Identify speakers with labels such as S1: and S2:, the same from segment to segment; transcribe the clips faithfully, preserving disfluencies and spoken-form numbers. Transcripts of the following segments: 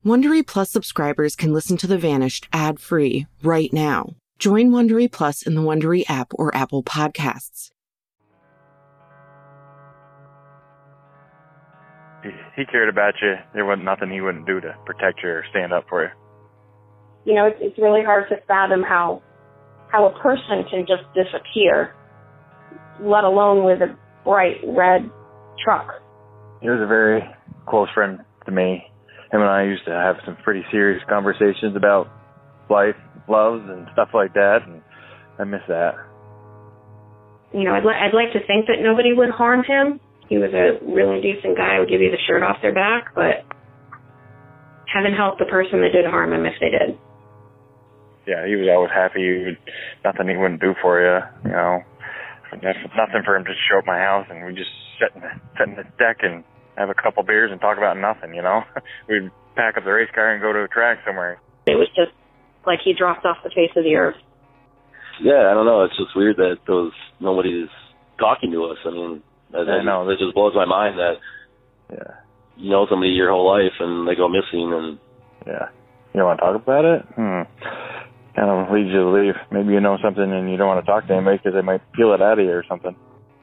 S1: Wondery Plus subscribers can listen to The Vanished ad-free right now. Join Wondery Plus in the Wondery app or Apple Podcasts.
S2: He cared about you. There wasn't nothing he wouldn't do to protect you or stand up for you.
S3: You know, it's, it's really hard to fathom how how a person can just disappear, let alone with a bright red truck.
S2: He was a very close friend to me. Him and I used to have some pretty serious conversations about life, loves, and stuff like that, and I miss that.
S3: You know, I'd, li- I'd like to think that nobody would harm him. He was a really decent guy, would give you the shirt off their back, but heaven help the person that did harm him if they did.
S2: Yeah, he was always happy. He would, nothing he wouldn't do for you, you know. Nothing for him to show up my house, and we just sit in, the, sit in the deck and have a couple beers and talk about nothing, you know. We'd pack up the race car and go to a track somewhere.
S3: It was just like he dropped off the face of the earth.
S4: Yeah, I don't know. It's just weird that those nobody's talking to us. I mean, that,
S2: I know.
S4: It just blows my mind that
S2: yeah,
S4: you know somebody your whole life and they go missing. And
S2: yeah, you don't want to talk about it? Hmm. Kind of leads you to leave. Maybe you know something and you don't want to talk to anybody because they might peel it out of you or something.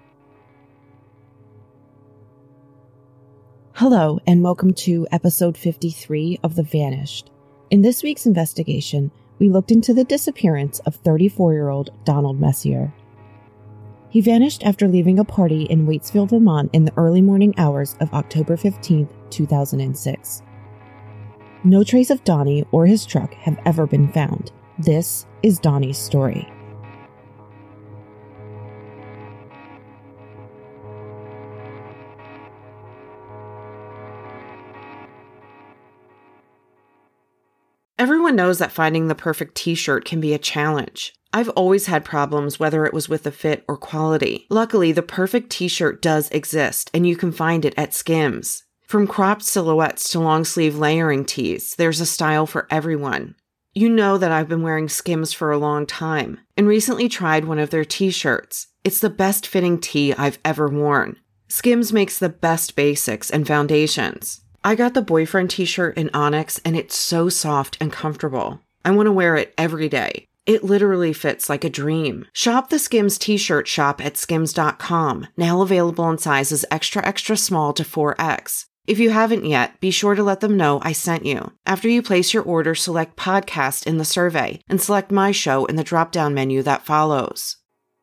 S1: Hello, and welcome to episode fifty-three of The Vanished. In this week's investigation, we looked into the disappearance of thirty-four-year-old Donald Messier. He vanished after leaving a party in Waitsfield, Vermont in the early morning hours of October fifteenth, two thousand six. No trace of Donnie or his truck have ever been found. This is Donnie's story. Everyone knows that finding the perfect t-shirt can be a challenge. I've always had problems whether it was with the fit or quality. Luckily, the perfect t-shirt does exist, and you can find it at Skims. From cropped silhouettes to long-sleeve layering tees, there's a style for everyone. You know that I've been wearing Skims for a long time, and recently tried one of their t-shirts. It's the best fitting tee I've ever worn. Skims makes the best basics and foundations. I got the boyfriend t-shirt in Onyx, and it's so soft and comfortable. I want to wear it every day. It literally fits like a dream. Shop the Skims t-shirt shop at skims dot com, now available in sizes extra extra small to four X. If you haven't yet, be sure to let them know I sent you. After you place your order, select podcast in the survey and select my show in the drop-down menu that follows.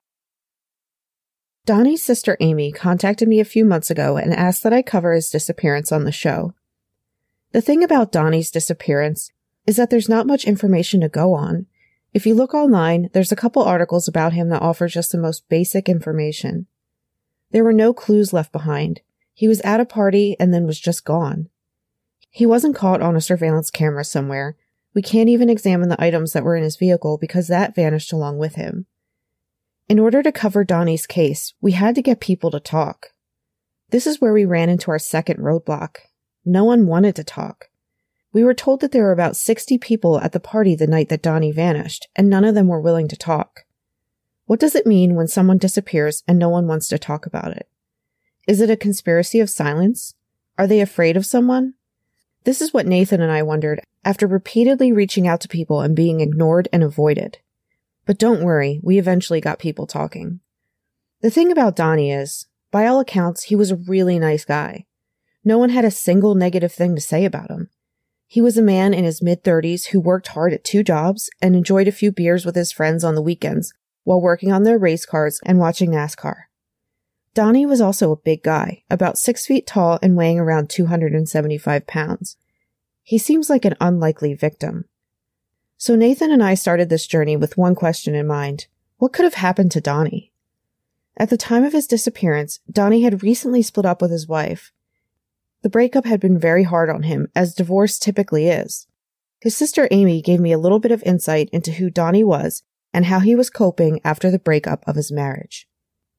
S1: Donnie's sister Amy contacted me a few months ago and asked that I cover his disappearance on the show. The thing about Donnie's disappearance is that there's not much information to go on. If you look online, there's a couple articles about him that offer just the most basic information. There were no clues left behind. He was at a party and then was just gone. He wasn't caught on a surveillance camera somewhere. We can't even examine the items that were in his vehicle because that vanished along with him. In order to cover Donnie's case, we had to get people to talk. This is where we ran into our second roadblock. No one wanted to talk. We were told that there were about sixty people at the party the night that Donnie vanished, and none of them were willing to talk. What does it mean when someone disappears and no one wants to talk about it? Is it a conspiracy of silence? Are they afraid of someone? This is what Nathan and I wondered after repeatedly reaching out to people and being ignored and avoided. But don't worry, we eventually got people talking. The thing about Donnie is, by all accounts, he was a really nice guy. No one had a single negative thing to say about him. He was a man in his mid-thirties who worked hard at two jobs and enjoyed a few beers with his friends on the weekends while working on their race cars and watching NASCAR. Donnie was also a big guy, about six feet tall and weighing around two hundred seventy-five pounds. He seems like an unlikely victim. So Nathan and I started this journey with one question in mind. What could have happened to Donnie? At the time of his disappearance, Donnie had recently split up with his wife. The breakup had been very hard on him, as divorce typically is. His sister Amy gave me a little bit of insight into who Donnie was and how he was coping after the breakup of his marriage.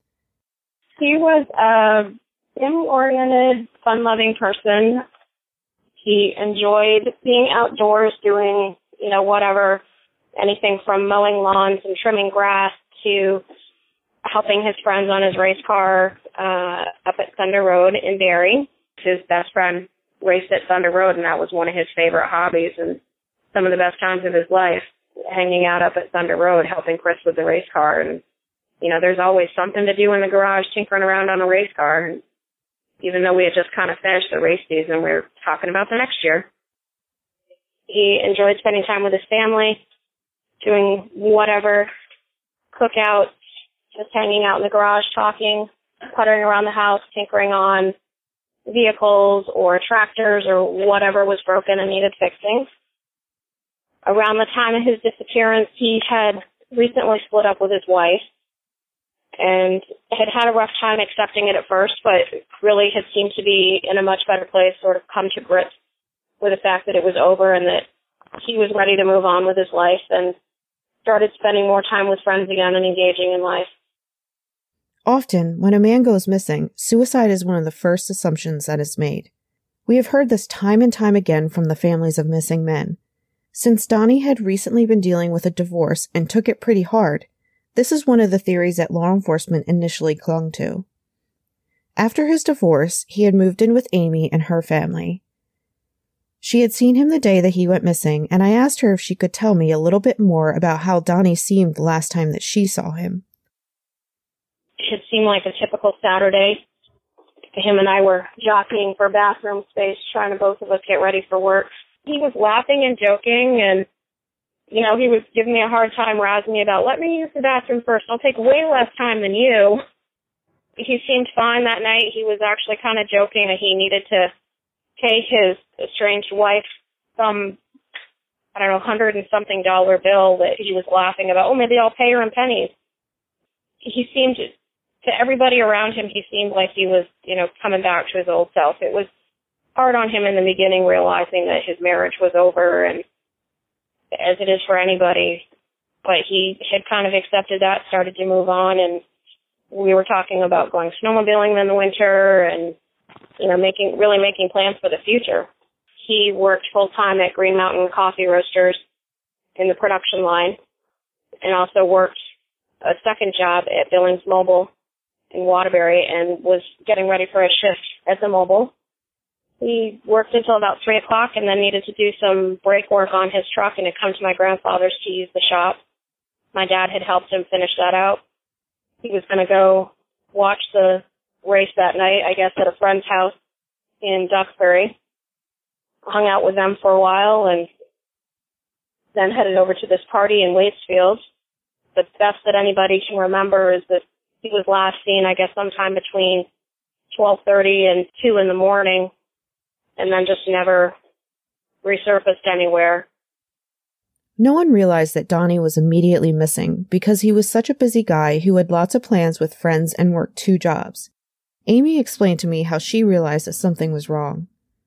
S3: He was a family-oriented, fun-loving person. He enjoyed being outdoors, doing, you know, whatever, anything from mowing lawns and trimming grass to helping his friends on his race car uh, up at Thunder Road in Barrie. His best friend raced at Thunder Road, and that was one of his favorite hobbies and some of the best times of his life, hanging out up at Thunder Road, helping Chris with the race car. And, you know, there's always something to do in the garage, tinkering around on a race car. And even though we had just kind of finished the race season, we were talking about the next year. He enjoyed spending time with his family, doing whatever, cookouts, just hanging out in the garage, talking, puttering around the house, tinkering on vehicles or tractors or whatever was broken and needed fixing. Around the time of his disappearance, he had recently split up with his wife and had had a rough time accepting it at first, but really had seemed to be in a much better place, sort of come to grips with the fact that it was over and that he was ready to move on with his life, and started spending more time with friends again and engaging in life.
S1: Often, when a man goes missing, suicide is one of the first assumptions that is made. We have heard this time and time again from the families of missing men. Since Donnie had recently been dealing with a divorce and took it pretty hard, this is one of the theories that law enforcement initially clung to. After his divorce, he had moved in with Amy and her family. She had seen him the day that he went missing, and I asked her if she could tell me a little bit more about how Donnie seemed the last time that she saw him.
S3: It seemed like a typical Saturday. Him and I were jockeying for bathroom space, trying to both of us get ready for work. He was laughing and joking, and, you know, he was giving me a hard time, razzing me about, let me use the bathroom first. I'll take way less time than you. He seemed fine that night. He was actually kind of joking that he needed to pay his estranged wife some, I don't know, hundred and something dollar bill that he was laughing about. Oh, maybe I'll pay her in pennies. He seemed, to everybody around him, he seemed like he was, you know, coming back to his old self. It was hard on him in the beginning, realizing that his marriage was over, and as it is for anybody, but he had kind of accepted that, started to move on, and we were talking about going snowmobiling in the winter and, you know, making, really making plans for the future. He worked full-time at Green Mountain Coffee Roasters in the production line, and also worked a second job at Billings Mobile in Waterbury, and was getting ready for a shift at the Mobile. He worked until about three o'clock and then needed to do some brake work on his truck, and had come to my grandfather's to use the shop. My dad had helped him finish that out. He was going to go watch the race that night, I guess, at a friend's house in Duxbury. Hung out with them for a while and then headed over to this party in Waitsfield. The best that anybody can remember is that he was last seen, I guess, sometime between twelve thirty and two in the morning, and then just never resurfaced anywhere.
S1: No one realized that Donnie was immediately missing because he was such a busy guy who had lots of plans with friends and worked two jobs. Amy explained to me how she realized that something was wrong.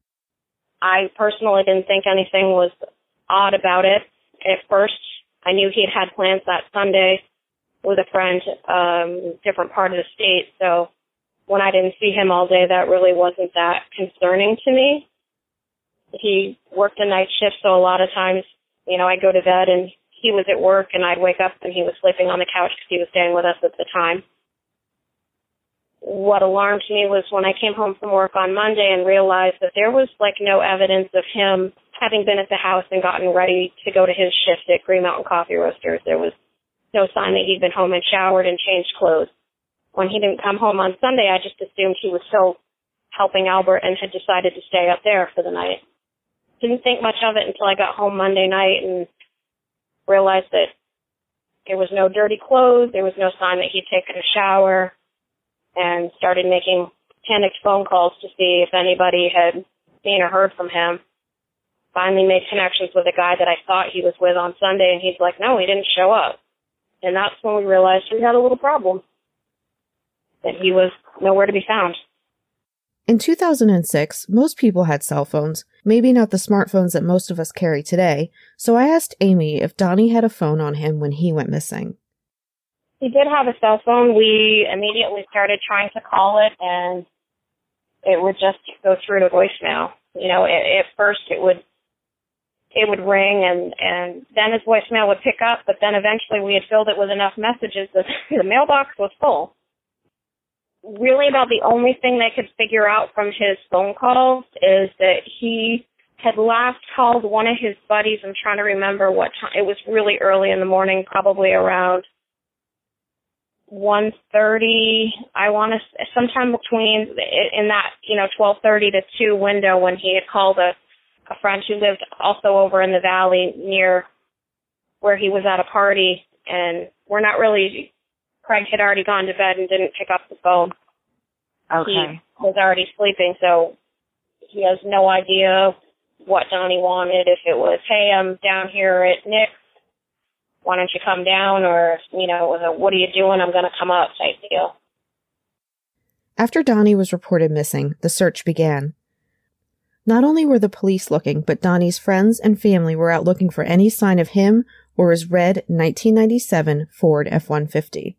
S3: I personally didn't think anything was odd about it. At first, I knew he had had plans that Sunday with a friend, um, different part of the state, so when I didn't see him all day, that really wasn't that concerning to me. He worked a night shift, so a lot of times, you know, I'd go to bed and he was at work, and I'd wake up and he was sleeping on the couch because he was staying with us at the time. What alarmed me was when I came home from work on Monday and realized that there was, like, no evidence of him having been at the house and gotten ready to go to his shift at Green Mountain Coffee Roasters. There was no sign that he'd been home and showered and changed clothes. When he didn't come home on Sunday, I just assumed he was still helping Albert and had decided to stay up there for the night. Didn't think much of it until I got home Monday night and realized that there was no dirty clothes, there was no sign that he'd taken a shower, and started making panicked phone calls to see if anybody had seen or heard from him. Finally made connections with a guy that I thought he was with on Sunday, and he's like, no, he didn't show up. And that's when we realized we had a little problem, that he was nowhere to be found.
S1: In two thousand six, most people had cell phones, maybe not the smartphones that most of us carry today, so I asked Amy if Donnie had a phone on him when he went missing.
S3: He did have a cell phone. We immediately started trying to call it, and it would just go through to voicemail. You know, at, at first it would it would ring, and, and then his voicemail would pick up, but then eventually we had filled it with enough messages that the mailbox was full. really about the only thing they could figure out from his phone calls is that he had last called one of his buddies. I'm trying to remember what time. It was really early in the morning, probably around one thirty. I want to, sometime between, in that, you know, twelve thirty to two window when he had called a, a friend who lived also over in the valley near where he was at a party. And we're not really, Craig had already gone to bed and didn't pick up the phone.
S5: Okay.
S3: He was already sleeping, so he has no idea what Donnie wanted. If it was, hey, I'm down here at Nick's, why don't you come down? Or, you know, it was a, what are you doing? I'm going to come up type deal.
S1: After Donnie was reported missing, the search began. Not only were the police looking, but Donnie's friends and family were out looking for any sign of him or his red nineteen ninety-seven Ford F one fifty.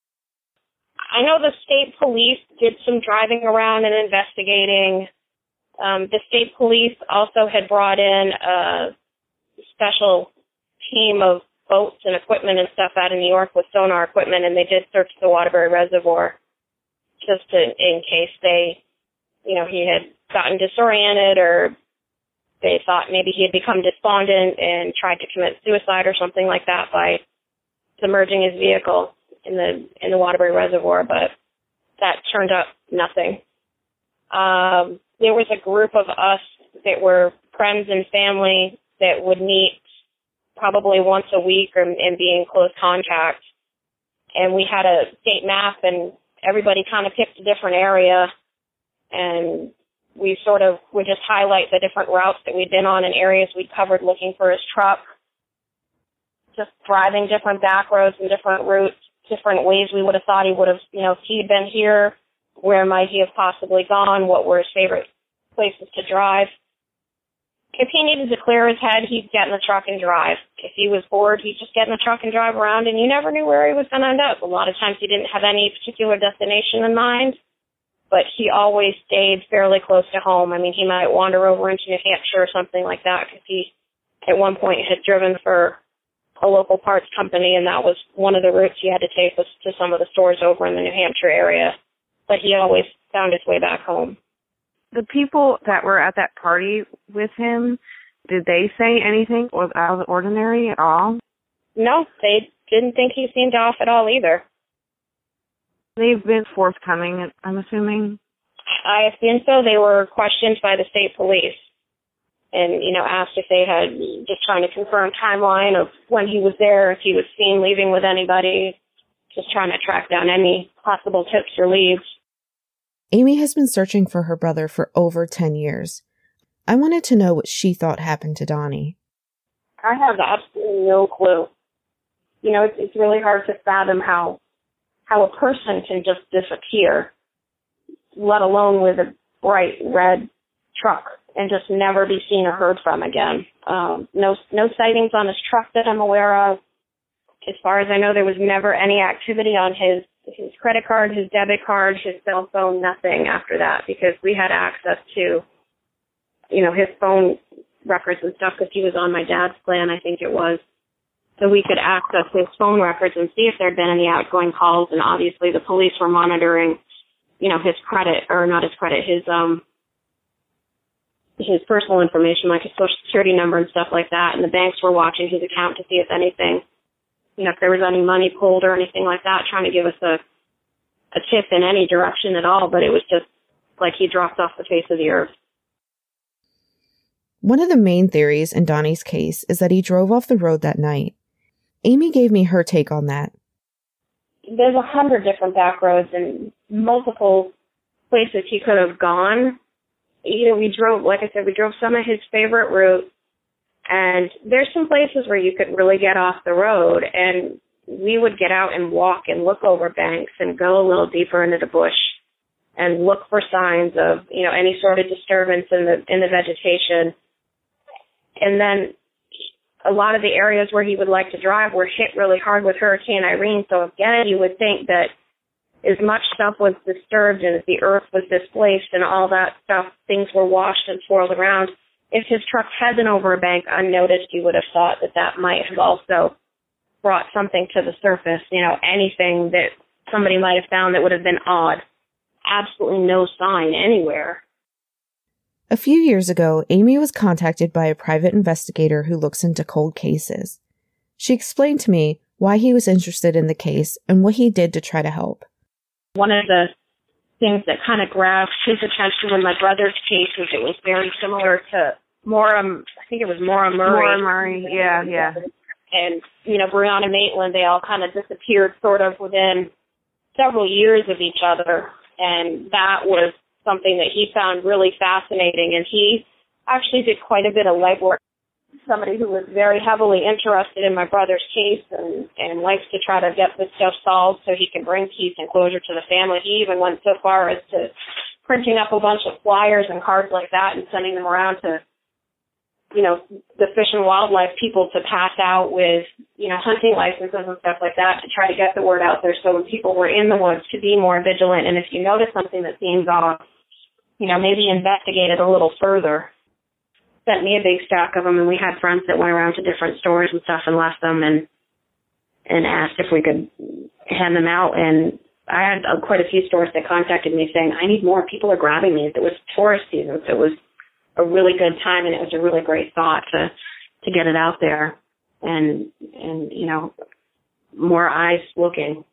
S3: I know the state police did some driving around and investigating. Um, the state police also had brought in a special team of boats and equipment and stuff out of New York with sonar equipment, and they did search the Waterbury Reservoir just to, in case they, you know, he had gotten disoriented or they thought maybe he had become despondent and tried to commit suicide or something like that by submerging his vehicle in the in the Waterbury Reservoir, but that turned up nothing. Um, there was a group of us that were friends and family that would meet probably once a week or, and be in close contact. And we had a state map, and everybody kind of picked a different area, and we sort of would just highlight the different routes that we'd been on and areas we'd covered looking for his truck, just driving different back roads and different routes, different ways we would have thought he would have, you know, if he'd been here, where might he have possibly gone, what were his favorite places to drive. If he needed to clear his head, he'd get in the truck and drive. If he was bored, he'd just get in the truck and drive around, and you never knew where he was going to end up. A lot of times he didn't have any particular destination in mind, but he always stayed fairly close to home. I mean, he might wander over into New Hampshire or something like that, because he, at one point, had driven for a local parts company, and that was one of the routes he had to take was to some of the stores over in the New Hampshire area. But he always found his way back home.
S5: The people that were at that party with him, did they say anything was out of the ordinary at all?
S3: No, they didn't think he seemed off at all either.
S5: They've been forthcoming, I'm assuming?
S3: I assume so. They were questioned by the state police and, you know, asked if they had, just trying to confirm timeline of when he was there, if he was seen leaving with anybody, just trying to track down any possible tips or leads.
S1: Amy has been searching for her brother for over ten years. I wanted to know what she thought happened to Donnie.
S3: I have absolutely no clue. You know, it's, it's really hard to fathom how how a person can just disappear, let alone with a bright red truck, and just never be seen or heard from again. Um, no, no sightings on his truck that I'm aware of. As far as I know, there was never any activity on his his credit card, his debit card, his cell phone, nothing after that, because we had access to, you know, his phone records and stuff because he was on my dad's plan, I think it was. So we could access his phone records and see if there had been any outgoing calls, and obviously the police were monitoring, you know, his credit, or not his credit, his, um, his personal information, like his social security number and stuff like that, and the banks were watching his account to see if anything, you know, if there was any money pulled or anything like that, trying to give us a, a tip in any direction at all, but it was just like he dropped off the face of the earth.
S1: One of the main theories in Donnie's case is that he drove off the road that night. Amy gave me her take on that.
S3: There's a hundred different back roads and multiple places he could have gone. You know, we drove, like I said, we drove some of his favorite routes. And there's some places where you could really get off the road, and we would get out and walk and look over banks and go a little deeper into the bush and look for signs of, you know, any sort of disturbance in the in the vegetation. And then a lot of the areas where he would like to drive were hit really hard with Hurricane Irene. So again, you would think that as much stuff was disturbed and as the earth was displaced and all that stuff, things were washed and swirled around. If his truck had been over a bank unnoticed, you would have thought that that might have also brought something to the surface, you know, anything that somebody might have found that would have been odd. absolutely no sign anywhere.
S1: A few years ago, Amy was contacted by a private investigator who looks into cold cases. She explained to me why he was interested in the case and what he did to try to help.
S3: One of the things that kind of grabbed his attention in my brother's case was it was very similar to Maura, I think it was Maura Murray.
S5: Maura Murray, yeah, yeah.
S3: And, you know, Brianna Maitland, they all kind of disappeared sort of within several years of each other. And that was something that he found really fascinating. And he actually did quite a bit of legwork. Somebody who was very heavily interested in my brother's case and, and likes to try to get this stuff solved so he can bring peace and closure to the family. He even went so far as to printing up a bunch of flyers and cards like that and sending them around to, you know, the Fish and Wildlife people to pass out with, you know, hunting licenses and stuff like that to try to get the word out there so when people were in the woods to be more vigilant. And if you notice something that seems off, you know, maybe investigate it a little further. Sent me a big stack of them, and we had friends that went around to different stores and stuff and left them and and asked if we could hand them out. And I had uh, quite a few stores that contacted me saying, I need more. People are grabbing these. It was tourist season, so it was a really good time, and it was a really great thought to to get it out there and, and you know, more eyes looking.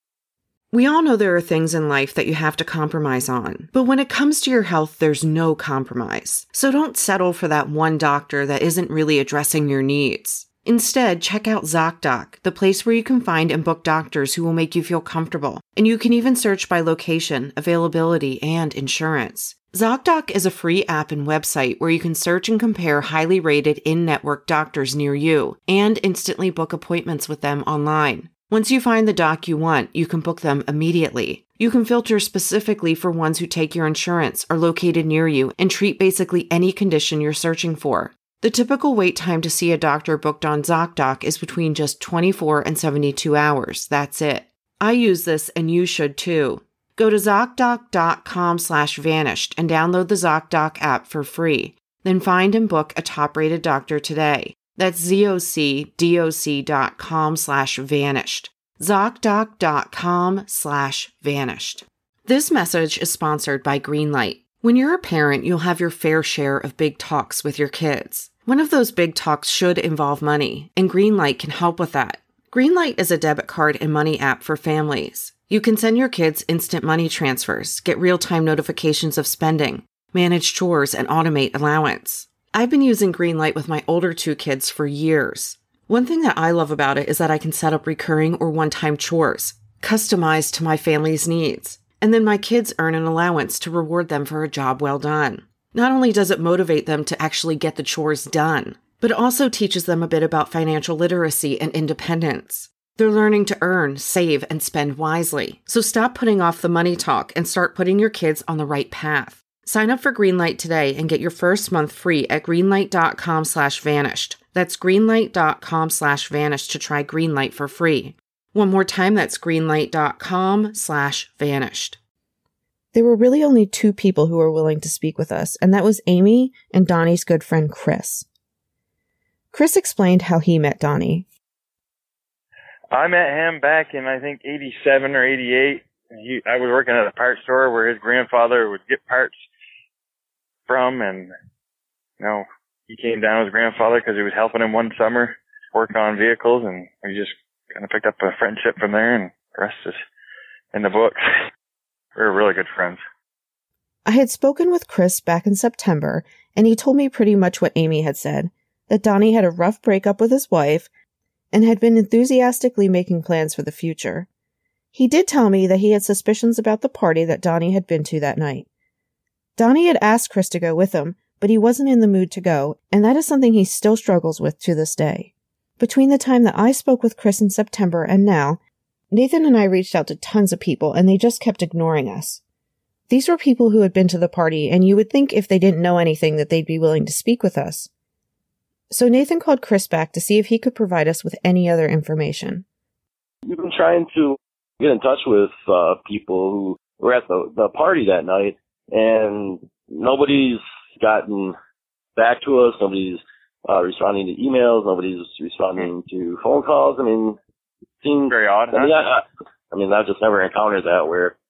S6: We all know there are things in life that you have to compromise on, but when it comes to your health, there's no compromise. So don't settle for that one doctor that isn't really addressing your needs. Instead, check out ZocDoc, the place where you can find and book doctors who will make you feel comfortable. And you can even search by location, availability, and insurance. ZocDoc is a free app and website where you can search and compare highly rated in-network doctors near you and instantly book appointments with them online. Once you find the doc you want, you can book them immediately. You can filter specifically for ones who take your insurance, are located near you, and treat basically any condition you're searching for. The typical wait time to see a doctor booked on ZocDoc is between just twenty-four and seventy-two hours. That's it. I use this and you should too. Go to ZocDoc.com slash vanished and download the ZocDoc app for free. Then find and book a top-rated doctor today. That's ZocDoc dot com slash vanished. ZocDoc.com slash vanished. This message is sponsored by Greenlight. When you're a parent, you'll have your fair share of big talks with your kids. One of those big talks should involve money, and Greenlight can help with that. Greenlight is a debit card and money app for families. You can send your kids instant money transfers, get real-time notifications of spending, manage chores, and automate allowance. I've been using Greenlight with my older two kids for years. One thing that I love about it is that I can set up recurring or one-time chores, customized to my family's needs. And then my kids earn an allowance to reward them for a job well done. Not only does it motivate them to actually get the chores done, but it also teaches them a bit about financial literacy and independence. They're learning to earn, save, and spend wisely. So stop putting off the money talk and start putting your kids on the right path. Sign up for Greenlight today and get your first month free at greenlight.com slash vanished. That's greenlight.com slash vanished to try Greenlight for free. One more time, that's greenlight.com slash vanished.
S1: There were really only two people who were willing to speak with us, and that was Amy and Donnie's good friend Chris. Chris explained how he met Donnie.
S2: I met him back in, I think, eighty-seven or eighty-eight. He, I was working at a parts store where his grandfather would get parts from, and, you know, he came down with his grandfather because he was helping him one summer work on vehicles, and we just kind of picked up a friendship from there, and the rest is in the books. We were really good friends.
S1: I had spoken with Chris back in September, and he told me pretty much what Amy had said, that Donnie had a rough breakup with his wife and had been enthusiastically making plans for the future. He did tell me that he had suspicions about the party that Donnie had been to that night. Donnie had asked Chris to go with him, but he wasn't in the mood to go, and that is something he still struggles with to this day. Between the time that I spoke with Chris in September and now, Nathan and I reached out to tons of people, and they just kept ignoring us. These were people who had been to the party, and you would think if they didn't know anything that they'd be willing to speak with us. So Nathan called Chris back to see if he could provide us with any other information.
S4: We've been trying to get in touch with uh, people who were at the, the party that night, and nobody's gotten back to us. Nobody's uh, responding to emails. Nobody's responding to phone calls. I mean, it seems
S2: very odd.
S4: I mean,
S2: huh?
S4: I, I mean, I've just never encountered that where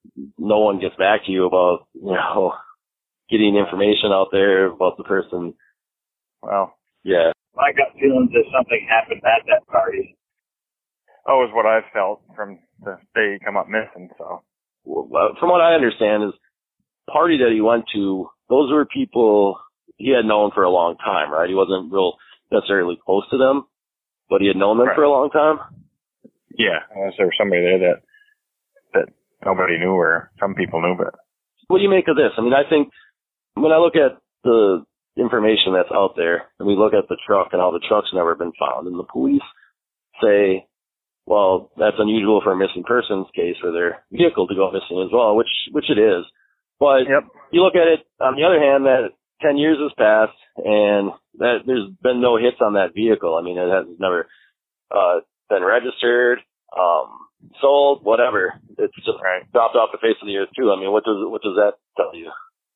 S4: no one gets back to you about, you know, getting information out there about the person.
S2: Well,
S4: yeah.
S7: My gut feeling is something happened at that party.
S2: Oh, is what I've felt from the day he come up missing, so.
S4: Well, from what I understand is, party that he went to, those were people he had known for a long time, right? He wasn't real necessarily close to them, but he had known them
S2: right.
S4: for a long time.
S2: Yeah, unless there was somebody there that that nobody knew or some people knew, but.
S4: What do you make of this? I mean, I think when I look at the information that's out there, and we look at the truck and how the truck's never been found, and the police say, well, that's unusual for a missing persons case for their vehicle to go missing as well, which which it is. But
S2: yep.
S4: you look at it, on the other hand, that ten years has passed, and that there's been no hits on that vehicle. I mean, it has never uh, been registered, um, sold, whatever. It's just
S2: right.
S4: dropped off the face of the earth, too. I mean, what does what does that tell you?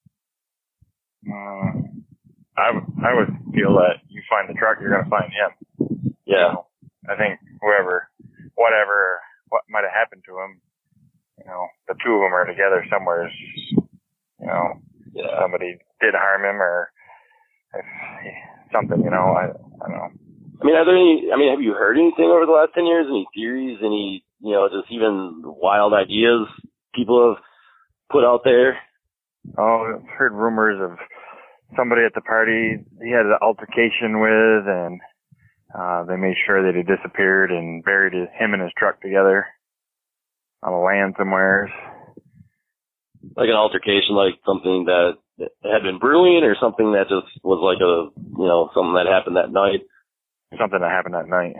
S2: Uh, I, w- I would feel that you find the truck, you're going to find him.
S4: Yeah.
S2: You know, I think whoever, whatever, what might have happened to him, you know, the two of them are together somewhere. You know,
S4: yeah.
S2: somebody did harm him or if something, you know, I, I don't know.
S4: I mean, are there any, I mean, have you heard anything over the last ten years? Any theories, any, you know, just even wild ideas people have put out there?
S2: Oh, I've heard rumors of somebody at the party he had an altercation with, and uh, they made sure that he disappeared and buried him and his truck together on a land somewhere.
S4: Like an altercation, like something that had been brewing, or something that just was like a, you know, something that happened that night?
S2: Something that happened that night.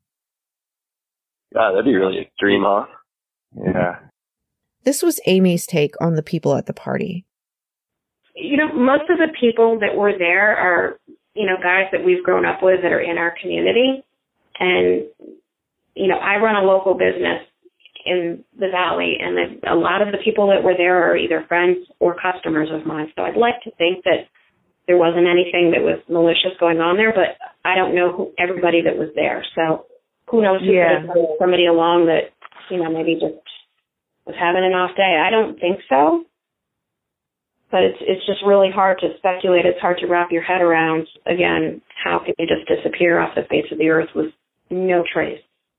S4: God, that'd be really extreme, huh?
S2: Yeah.
S1: This was Amy's take on the people at the party.
S3: You know, most of the people that were there are, you know, guys that we've grown up with that are in our community. And, you know, I run a local business in the Valley, and the, a lot of the people that were there are either friends or customers of mine. So I'd like to think that there wasn't anything that was malicious going on there, but I don't know who, everybody that was there. So who knows who
S5: Yeah.
S3: could have somebody along that, you know, maybe just was having an off day. I don't think so. But it's it's just really hard to speculate. It's hard to wrap your head around, again, how can you just disappear off the face of the earth with no trace?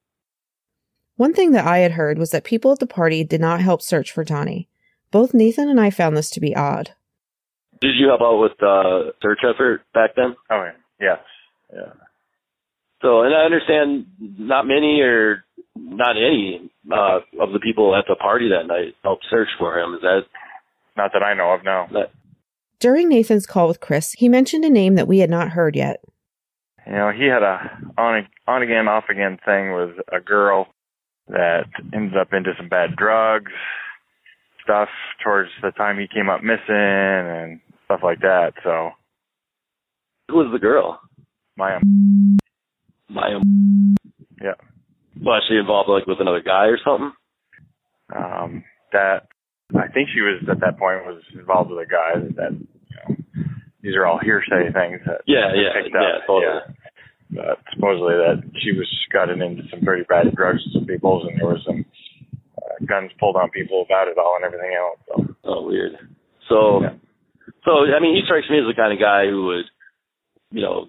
S1: One thing that I had heard was that people at the party did not help search for Donnie. Both Nathan and I found this to be odd.
S4: Did you help out with the uh, search effort back then?
S2: Oh, yes. Yeah.
S4: So, and I understand not many or not any uh, of the people at the party that night helped search for him. Is that...
S2: Not that I know of, no.
S4: That,
S1: During Nathan's call with Chris, he mentioned a name that we had not heard yet.
S2: You know, he had a on, on again, off again thing with a girl that ended up into some bad drugs, stuff towards the time he came up missing and stuff like that, so.
S4: who was the girl?
S2: Maya.
S4: Maya.
S2: Yeah.
S4: Was she involved like with another guy or something?
S2: Um, that, I think she was, at that point, was involved with a guy that, you know, these are all hearsay things that
S4: yeah, yeah,
S2: picked up.
S4: yeah, totally.
S2: Yeah. But supposedly that she was gotten into some pretty bad drugs with some people, and there was some uh, guns pulled on people about it all and everything else. So.
S4: Oh, weird. So,
S2: Yeah.
S4: so I mean, he strikes me as the kind of guy who would, you know,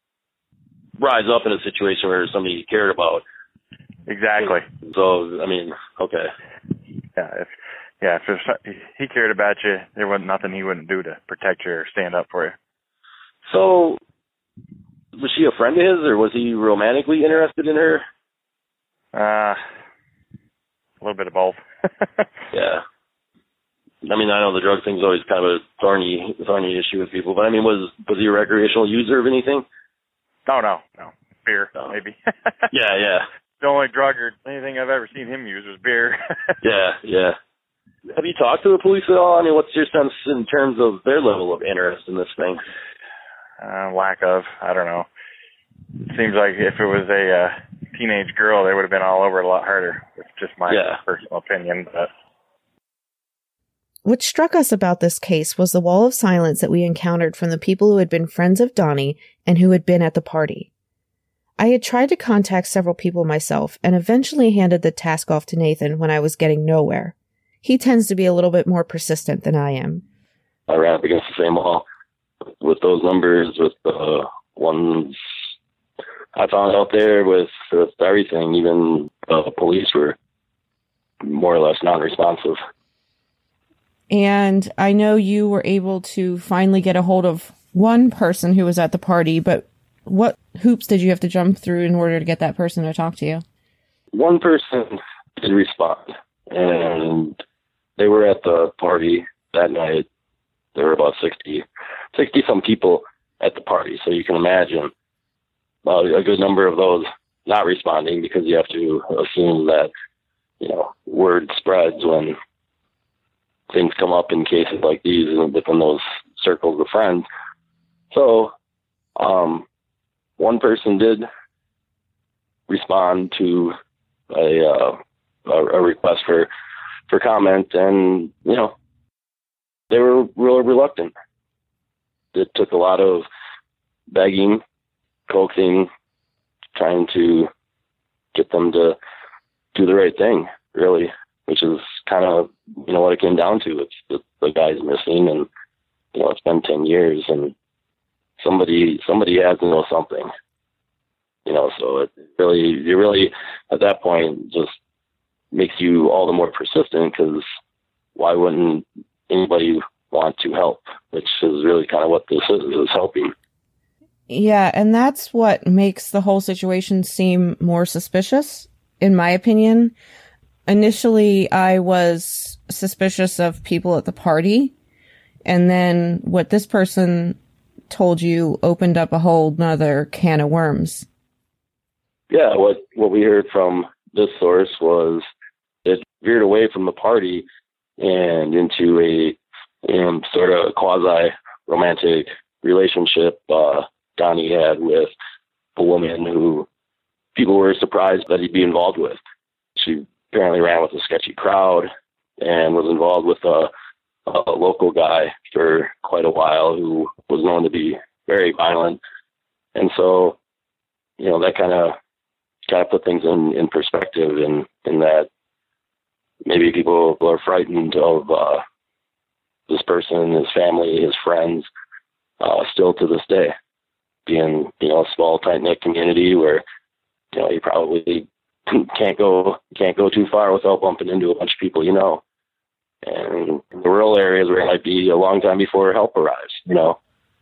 S4: rise up in a situation where somebody cared about.
S2: Exactly.
S4: So, I mean, okay.
S2: Yeah, if yeah, if there's, he cared about you, there wasn't nothing he wouldn't do to protect you or stand up for you.
S4: So, was she a friend of his, or was he romantically interested in her?
S2: Uh, a little bit of both.
S4: Yeah. I mean, I know the drug thing's always kind of a thorny, thorny issue with people, but I mean, was was he a recreational user of anything?
S2: Oh, no, no. Beer,
S4: No.
S2: maybe.
S4: Yeah, yeah.
S2: The only drug or anything I've ever seen him use was beer.
S4: Yeah, yeah. Have you talked to the police at all? I mean, what's your sense in terms of their level of interest in this thing?
S2: Uh, lack of, I don't know. It seems like if it was a uh, teenage girl, they would have been all over it a lot harder. It's just my
S4: Yeah.
S2: personal opinion, but
S1: What struck us about this case was the wall of silence that we encountered from the people who had been friends of Donnie and who had been at the party. I had tried to contact several people myself and eventually handed the task off to Nathan when I was getting nowhere. he tends to be a little bit more persistent than I am.
S4: I ran up against the same wall with those numbers, with the ones I found out there, with, with everything. Even the police were more or less non-responsive.
S1: And I know you were able to finally get a hold of one person who was at the party, but what hoops did you have to jump through in order to get that person to talk to you?
S4: One person did respond, and they were at the party that night. There were about sixty, sixty some people at the party, so you can imagine uh, a good number of those not responding, because you have to assume that, you know, word spreads when things come up in cases like these within those circles of friends. So, um, one person did respond to a, uh, a, a request for, for comment, and, you know, they were real reluctant. It took a lot of begging, coaxing, trying to get them to do the right thing, really, which is kind of, you know, what it came down to. It's the, the guy's missing, and, you know, it's been ten years, and somebody, somebody has to know something, you know, so it really, it really, at that point, just makes you all the more persistent, because why wouldn't anybody want to help, which is really kind of what this is, is helping.
S1: Yeah, and that's what makes the whole situation seem more suspicious, in my opinion. Initially, I was suspicious of people at the party, and then what this person told you opened up a whole nother can of worms.
S4: Yeah, what, what we heard from this source was it veered away from the party and into a um, sort of quasi-romantic relationship uh, Donnie had with a woman who people were surprised that he'd be involved with. She apparently ran with a sketchy crowd and was involved with a, a local guy for quite a while who was known to be very violent. And so, you know, that kind of kind of put things in, in perspective, in, in that maybe people are frightened of uh, this person, his family, his friends, uh, still to this day, being, you know, a small, tight-knit community where, you know, you probably can't go can't go too far without bumping into a bunch of people, you know. And in the rural areas where it might be a long time before help arrives, you know.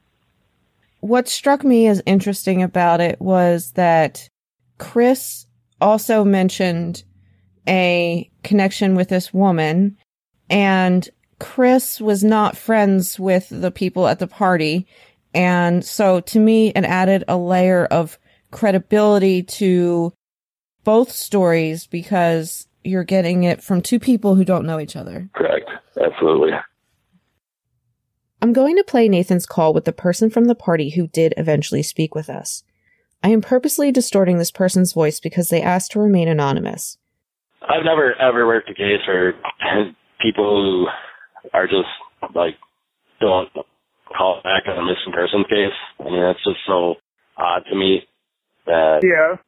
S1: What struck me as interesting about it was that Chris also mentioned a connection with this woman, and Chris was not friends with the people at the party. And so to me, it added a layer of credibility to both stories, because you're getting it from two people who don't know each other.
S4: Correct. Absolutely.
S1: I'm going to play Nathan's call with the person from the party who did eventually speak with us. I am purposely distorting this person's voice because they asked to remain anonymous.
S4: I've never ever worked a case for people who are just like, don't call back on a missing person case. I mean, that's just so odd to me that.
S8: Yeah.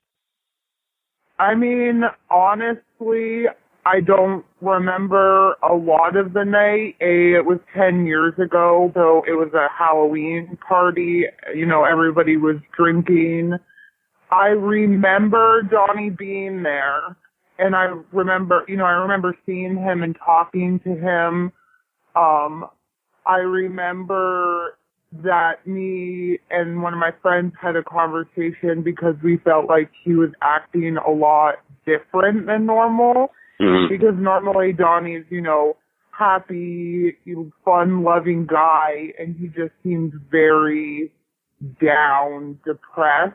S8: I mean, honestly, I don't remember a lot of the night. A, it was ten years ago, so it was a Halloween party. You know, everybody was drinking. I remember Donnie being there, and I remember, you know, I remember seeing him and talking to him. Um, I remember that me and one of my friends had a conversation because we felt like he was acting a lot different than normal. Mm-hmm. Because normally Donnie's, you know, happy, fun-loving guy, and he just seems very down, depressed.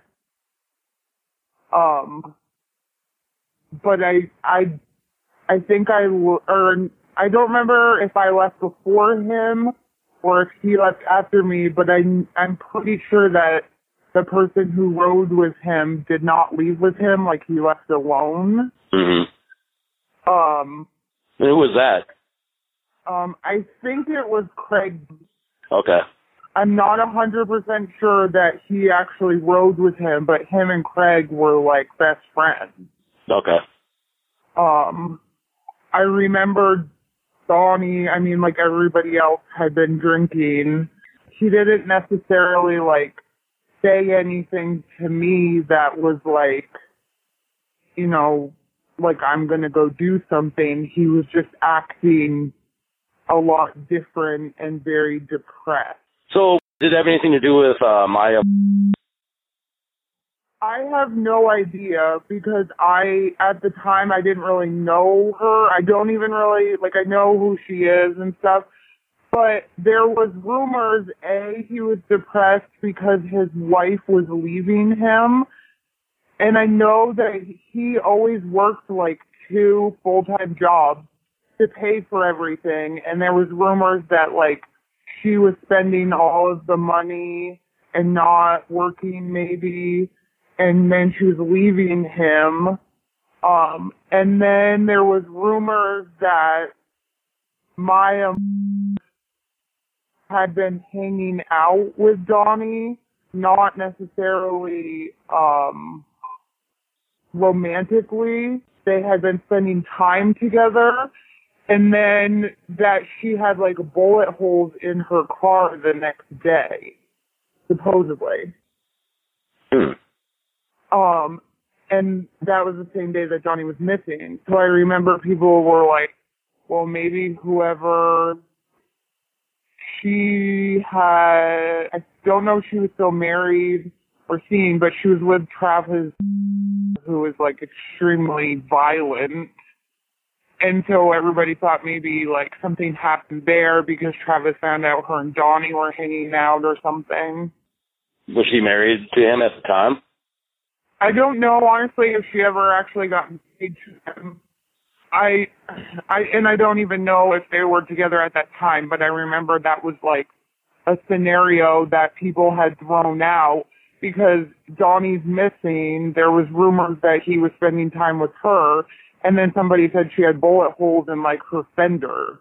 S8: Um, but I, I, I think I, or I don't remember if I left before him or if he left after me, but I, I'm pretty sure that the person who rode with him did not leave with him, like he left alone.
S4: Mm-hmm.
S8: Um,
S4: who was that?
S8: Um, I think it was Craig.
S4: Okay.
S8: I'm not a hundred percent sure that he actually rode with him, but him and Craig were like best friends.
S4: Okay.
S8: Um, I remember Donnie, I mean, like everybody else, had been drinking. He didn't necessarily, like, say anything to me that was like, you know, like I'm going to go do something. He was just acting a lot different and very depressed.
S4: So, did it have anything to do with uh, Maya?
S8: I have no idea because I, at the time, I didn't really know her. I don't even really, like, I know who she is and stuff. But there was rumors, A, he was depressed because his wife was leaving him. And I know that he always worked, like, two full-time jobs to pay for everything. And there was rumors that, like, she was spending all of the money and not working, maybe. And then she was leaving him. Um, and then there was rumors that Maya had been hanging out with Donnie, not necessarily um, romantically. They had been spending time together. And then that she had, like, bullet holes in her car the next day, supposedly.
S4: Hmm.
S8: Um, and that was the same day that Donnie was missing. So I remember people were like, well, maybe whoever she had, I don't know if she was still married or seen, but she was with Travis, who was, like, extremely violent. And so everybody thought maybe, like, something happened there because Travis found out her and Donnie were hanging out or something.
S4: Was she married to him at the time?
S8: I don't know, honestly, if she ever actually got engaged to him. I, I, and I don't even know if they were together at that time, but I remember that was, like, a scenario that people had thrown out because Donnie's missing. There was rumors that he was spending time with her, and then somebody said she had bullet holes in, like, her fender.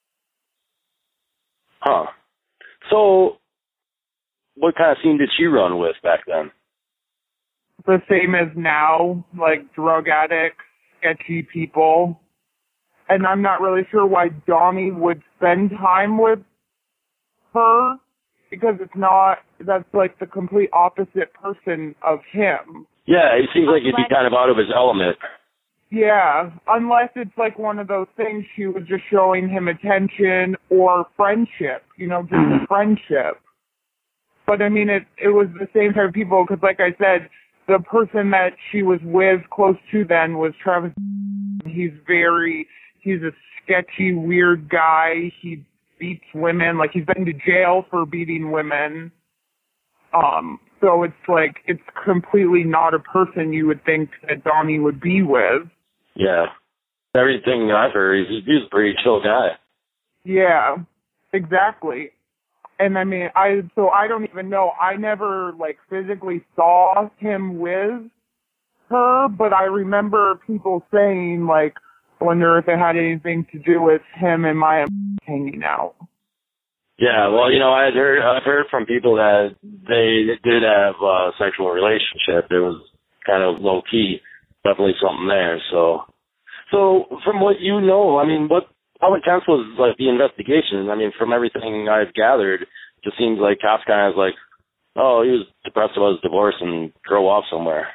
S4: Huh. So, what kind of scene did she run with back then?
S8: The same as now, like drug addicts, sketchy people. And I'm not really sure why Donnie would spend time with her, because it's not, that's like the complete opposite person of him.
S4: Yeah, it seems like he'd be kind of out of his element.
S8: Yeah, unless it's like one of those things she was just showing him attention or friendship, you know, just a friendship. But I mean, it it was the same type of people, because like I said, the person that she was with close to then was Travis. He's very, he's a sketchy, weird guy. He beats women. Like, he's been to jail for beating women. Um, so it's like, it's completely not a person you would think that Donnie would be with.
S4: Yeah. Everything I've heard, he's, he's a pretty chill guy.
S8: Yeah, exactly. And I mean, I, so I don't even know, I never, like, physically saw him with her, but I remember people saying, like, I wonder if it had anything to do with him and Maya hanging out.
S4: Yeah, well, you know, I've heard, I've heard from people that they did have a sexual relationship. It was kind of low key, definitely something there. So, so from what you know, I mean, what, how intense was like the investigation? I mean, from everything I've gathered, it just seems like cops kind of like, oh, he was depressed about his divorce and drove off somewhere.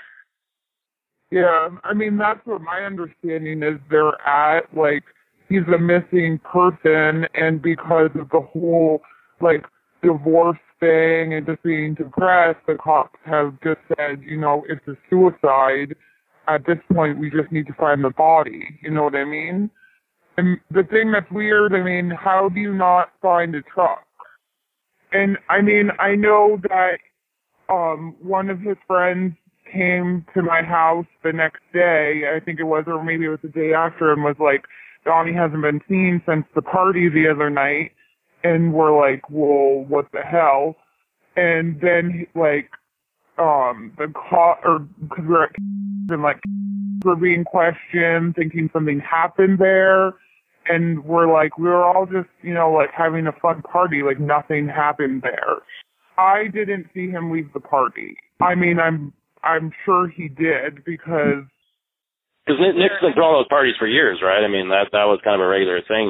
S8: Yeah, I mean, that's what my understanding is. They're at, like, he's a missing person, and because of the whole, like, divorce thing and just being depressed, the cops have just said, you know, it's a suicide. At this point, we just need to find the body. You know what I mean? And the thing that's weird, I mean, how do you not find a truck? And, I mean, I know that um one of his friends came to my house the next day, I think it was, or maybe it was the day after, and was like, Donnie hasn't been seen since the party the other night. And we're like, well, what the hell? And then, like, um, the cop, or, because we're at, and, like, we're being questioned, thinking something happened there. And we're like, we were all just, you know, like, having a fun party, like, nothing happened there. I didn't see him leave the party. I mean, I'm, I'm sure he did, because...
S4: Because Nick's been throwing those parties for years, right? I mean, that that was kind of a regular thing.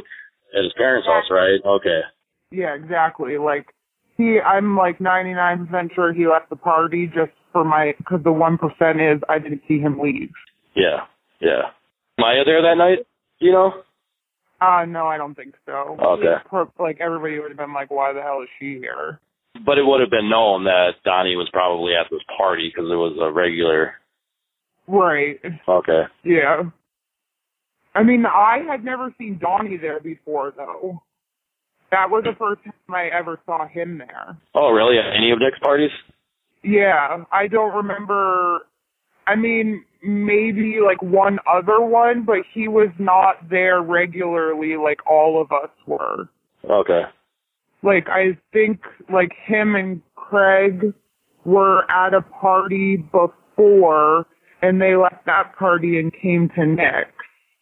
S4: At his parents' house, right? Okay.
S8: Yeah, exactly. Like, he, I'm like ninety-nine percent sure he left the party just for my, because the one percent is I didn't see him leave.
S4: Yeah, yeah. Maya there that night, you know?
S8: Uh, no, I don't think so.
S4: Okay.
S8: He, like, everybody would have been like, why the hell is she here?
S4: But it would have been known that Donnie was probably at this party because it was a regular.
S8: Right.
S4: Okay.
S8: Yeah. I mean, I had never seen Donnie there before, though. That was the first time I ever saw him there.
S4: Oh, really? At any of Nick's parties?
S8: Yeah. I don't remember. I mean, maybe like one other one, but he was not there regularly like all of us were.
S4: Okay.
S8: Like, I think, like, him and Craig were at a party before, and they left that party and came to Nick's.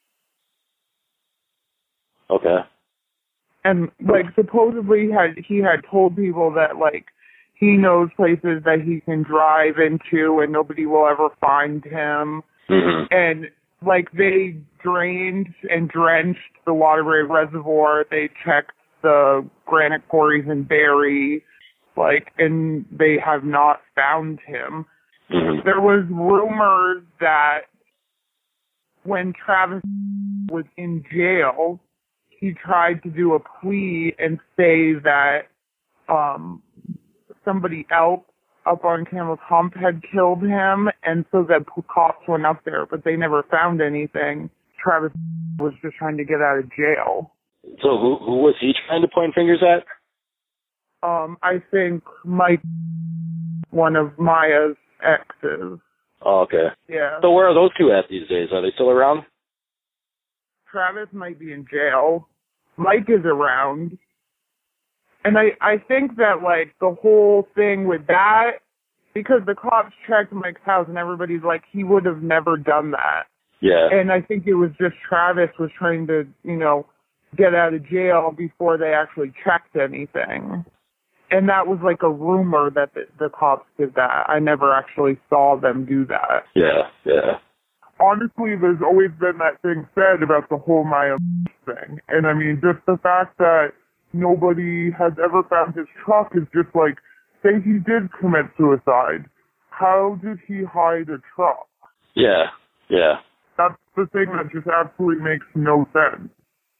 S4: Okay.
S8: And, like, supposedly he had, he had told people that, like, he knows places that he can drive into and nobody will ever find him.
S4: Mm-hmm.
S8: And, like, they drained and drenched the Waterbury Reservoir. They checked the granite quarries in Barrie, like, and they have not found him.
S4: Mm-hmm.
S8: There was rumors that when Travis was in jail, he tried to do a plea and say that um, somebody else up on Camel's Hump had killed him, and so that cops went up there, but they never found anything. Travis was just trying to get out of jail.
S4: So who who was he trying to point fingers at?
S8: Um, I think Mike, one of Maya's exes.
S4: Oh, okay.
S8: Yeah.
S4: So where are those two at these days? Are they still around?
S8: Travis might be in jail. Mike is around. And I, I think that, like, the whole thing with that, because the cops checked Mike's house and everybody's like, he would have never done that.
S4: Yeah.
S8: And I think it was just Travis was trying to, you know, get out of jail before they actually checked anything. And that was like a rumor that the, the cops did that. I never actually saw them do that.
S4: Yeah, yeah.
S8: Honestly, there's always been that thing said about the whole Maya thing. And I mean, just the fact that nobody has ever found his truck is just like, say he did commit suicide. How did he hide a truck?
S4: Yeah, yeah.
S8: That's the thing that just absolutely makes no sense.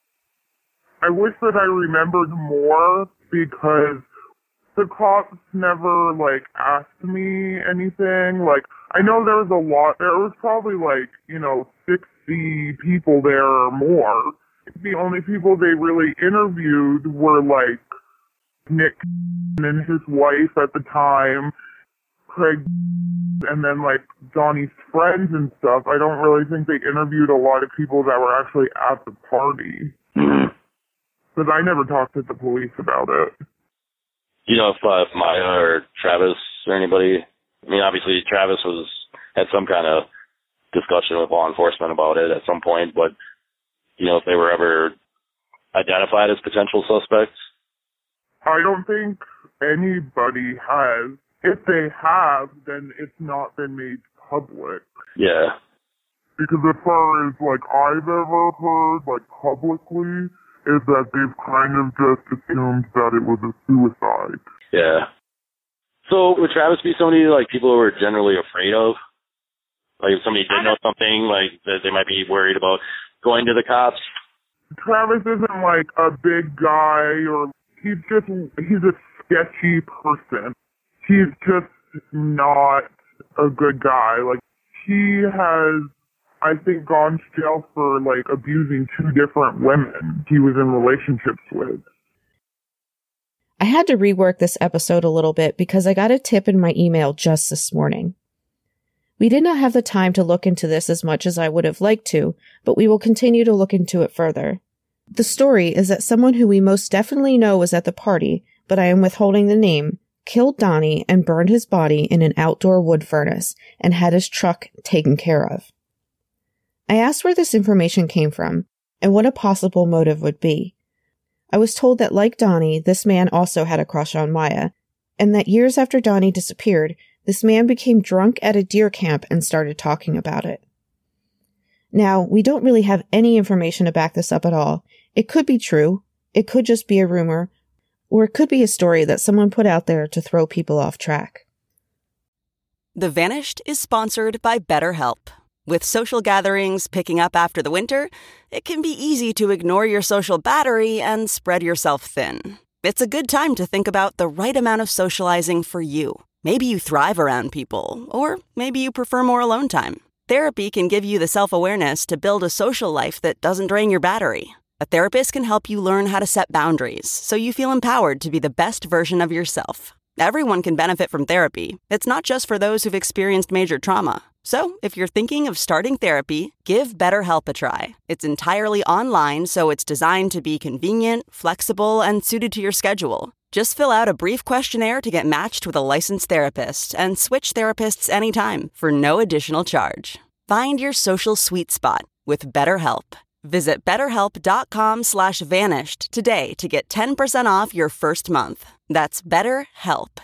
S8: I wish that I remembered more because the cops never, like, asked me anything. Like, I know there was a lot, there was probably, like, you know, sixty people there or more. The only people they really interviewed were, like, Nick and his wife at the time, Craig, and then, like, Donnie's friends and stuff. I don't really think they interviewed a lot of people that were actually at the party. Because I never talked to the police about it.
S4: You know if, uh, if Maya or Travis or anybody, I mean, obviously Travis was had some kind of discussion with law enforcement about it at some point, but, you know, if they were ever identified as potential suspects?
S8: I don't think anybody has. If they have, then it's not been made public.
S4: Yeah.
S8: Because as far as, like, I've ever heard, like, publicly, is that they've kind of just assumed that it was a suicide.
S4: Yeah. So would Travis be somebody, like, people who are generally afraid of? Like, if somebody did know something, like, that they might be worried about going to the cops?
S8: Travis isn't, like, a big guy, or he's just, he's a sketchy person. He's just not a good guy. Like, he has, I think, gone to jail for, like, abusing two different women he was in relationships with.
S1: I had to rework this episode a little bit because I got a tip in my email just this morning. We did not have the time to look into this as much as I would have liked to, but we will continue to look into it further. The story is that someone who we most definitely know was at the party, but I am withholding the name, killed Donnie and burned his body in an outdoor wood furnace and had his truck taken care of. I asked where this information came from and what a possible motive would be. I was told that, like Donnie, this man also had a crush on Maya, and that years after Donnie disappeared, this man became drunk at a deer camp and started talking about it. Now, we don't really have any information to back this up at all. It could be true, it could just be a rumor, or it could be a story that someone put out there to throw people off track.
S9: The Vanished is sponsored by BetterHelp. With social gatherings picking up after the winter, it can be easy to ignore your social battery and spread yourself thin. It's a good time to think about the right amount of socializing for you. Maybe you thrive around people, or maybe you prefer more alone time. Therapy can give you the self-awareness to build a social life that doesn't drain your battery. A therapist can help you learn how to set boundaries so you feel empowered to be the best version of yourself. Everyone can benefit from therapy. It's not just for those who've experienced major trauma. So, if you're thinking of starting therapy, give BetterHelp a try. It's entirely online, so it's designed to be convenient, flexible, and suited to your schedule. Just fill out a brief questionnaire to get matched with a licensed therapist and switch therapists anytime for no additional charge. Find your social sweet spot with BetterHelp. Visit betterhelp.com slash vanished today to get ten percent off your first month. That's BetterHelp,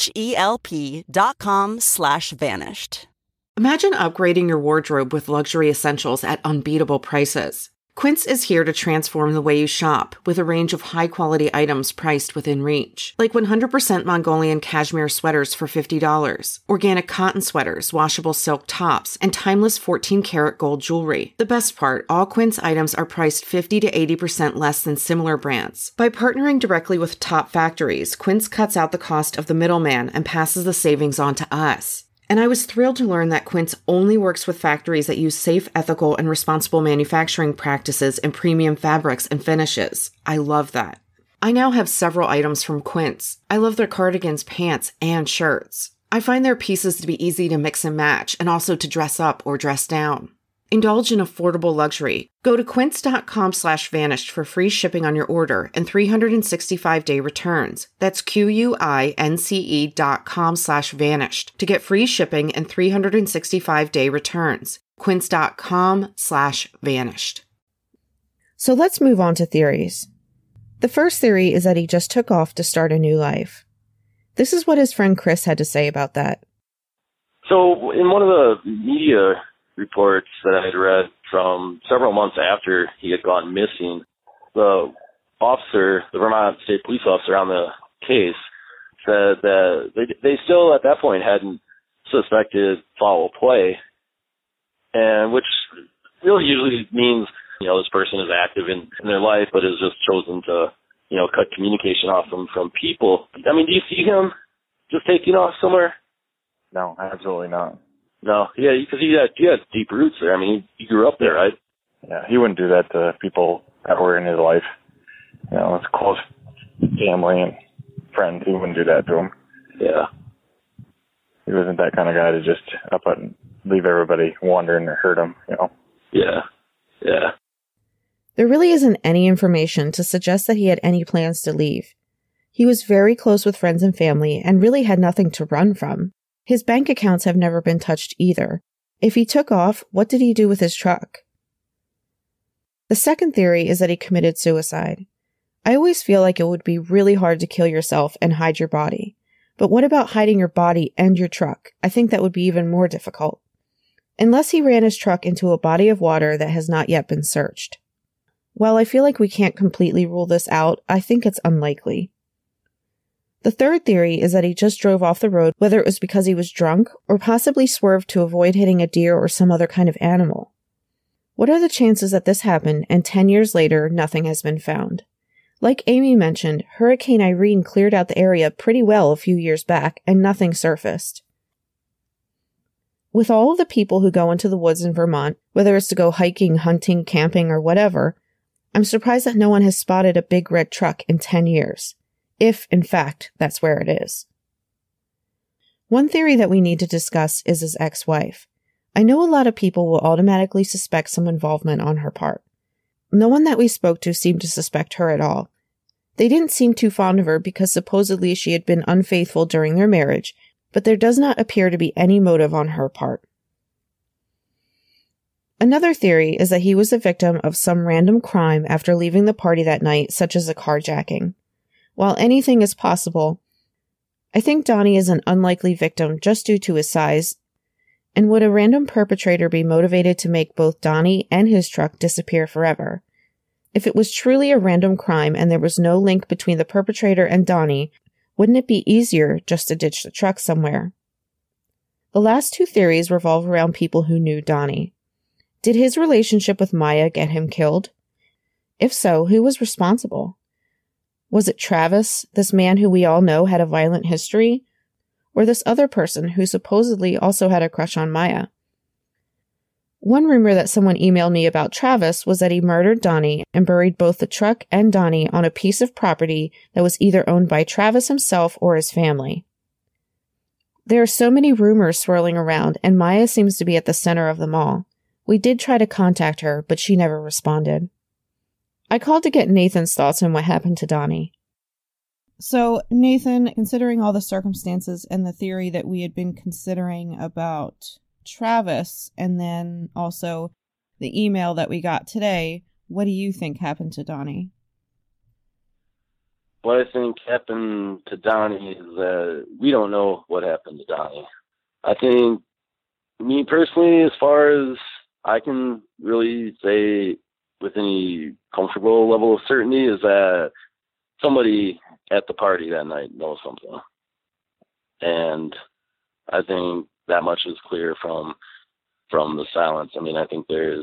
S9: H-E-L-P dot com slash vanished.
S6: Imagine upgrading your wardrobe with luxury essentials at unbeatable prices. Quince is here to transform the way you shop with a range of high-quality items priced within reach, like one hundred percent Mongolian cashmere sweaters for fifty dollars, organic cotton sweaters, washable silk tops, and timeless fourteen karat gold jewelry. The best part, all Quince items are priced fifty to eighty percent less than similar brands. By partnering directly with top factories, Quince cuts out the cost of the middleman and passes the savings on to us. And I was thrilled to learn that Quince only works with factories that use safe, ethical, and responsible manufacturing practices and premium fabrics and finishes. I love that. I now have several items from Quince. I love their cardigans, pants, and shirts. I find their pieces to be easy to mix and match and also to dress up or dress down. Indulge in affordable luxury. Go to quince.com slash vanished for free shipping on your order and three hundred sixty-five day returns. That's Q-U-I-N-C-E dot com slash vanished to get free shipping and three hundred sixty-five day returns. Quince.com slash vanished.
S1: So let's move on to theories. The first theory is that he just took off to start a new life. This is what his friend Chris had to say about that.
S4: So in one of the media reports that I had read from several months after he had gone missing, the officer, the Vermont State Police officer on the case, said that they they still at that point hadn't suspected foul play, and which really usually means, you know, this person is active in, in their life but has just chosen to, you know, cut communication off them from people. I mean, do you see him just taking off somewhere?
S2: No, absolutely not.
S4: No, yeah, because he had, he had deep roots there. I mean, he, he grew up there, right?
S2: Yeah, he wouldn't do that to people that were in his life. You know, it's close family and friends. He wouldn't do that to them.
S4: Yeah.
S2: He wasn't that kind of guy to just up and leave everybody wandering or hurt them, you know?
S4: Yeah, yeah.
S1: There really isn't any information to suggest that he had any plans to leave. He was very close with friends and family and really had nothing to run from. His bank accounts have never been touched either. If he took off, what did he do with his truck? The second theory is that he committed suicide. I always feel like it would be really hard to kill yourself and hide your body. But what about hiding your body and your truck? I think that would be even more difficult. Unless he ran his truck into a body of water that has not yet been searched. While I feel like we can't completely rule this out, I think it's unlikely. The third theory is that he just drove off the road, whether it was because he was drunk or possibly swerved to avoid hitting a deer or some other kind of animal. What are the chances that this happened and ten years later nothing has been found? Like Amy mentioned, Hurricane Irene cleared out the area pretty well a few years back and nothing surfaced. With all of the people who go into the woods in Vermont, whether it's to go hiking, hunting, camping, or whatever, I'm surprised that no one has spotted a big red truck in ten years. If, in fact, that's where it is. One theory that we need to discuss is his ex-wife. I know a lot of people will automatically suspect some involvement on her part. No one that we spoke to seemed to suspect her at all. They didn't seem too fond of her because supposedly she had been unfaithful during their marriage, but there does not appear to be any motive on her part. Another theory is that he was a victim of some random crime after leaving the party that night, such as a carjacking. While anything is possible, I think Donnie is an unlikely victim just due to his size And would a random perpetrator be motivated to make both Donnie and his truck disappear forever? If it was truly a random crime and there was no link between the perpetrator and Donnie, wouldn't it be easier just to ditch the truck somewhere? The last two theories revolve around people who knew Donnie. Did his relationship with Maya get him killed? If so, who was responsible? Was it Travis, this man who we all know had a violent history? Or this other person who supposedly also had a crush on Maya? One rumor that someone emailed me about Travis was that he murdered Donnie and buried both the truck and Donnie on a piece of property that was either owned by Travis himself or his family. There are so many rumors swirling around, and Maya seems to be at the center of them all. We did try to contact her, but she never responded. I called to get Nathan's thoughts on what happened to Donnie. So, Nathan, considering all the circumstances and the theory that we had been considering about Travis, and then also the email that we got today, what do you think happened to Donnie?
S4: What I think happened to Donnie is that we don't know what happened to Donnie. I think, me personally, as far as I can really say with any comfortable level of certainty, is that somebody at the party that night knows something. And I think that much is clear from from the silence. I mean, I think there's,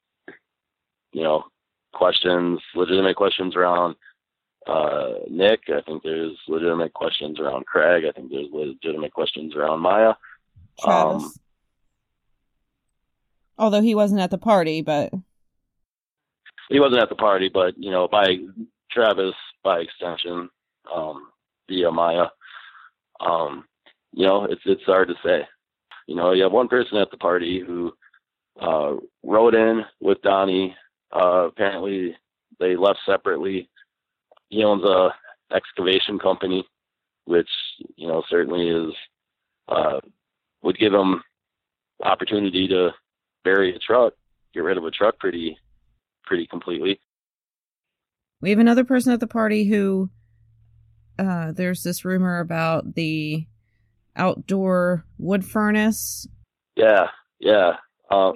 S4: you know, questions, legitimate questions around uh, Nick. I think there's legitimate questions around Craig. I think there's legitimate questions around Maya.
S1: Travis.
S4: Um,
S1: Although he wasn't at the party, but...
S4: He wasn't at the party, but, you know, by Travis, by extension, um, via Maya, um, you know, it's it's hard to say. You know, you have one person at the party who uh, rode in with Donnie. Uh, apparently, they left separately. He owns a excavation company, which, you know, certainly is uh, would give him opportunity to bury a truck, get rid of a truck pretty pretty completely.
S1: We have another person at the party who uh, there's this rumor about the outdoor wood furnace.
S4: Yeah, yeah. Um,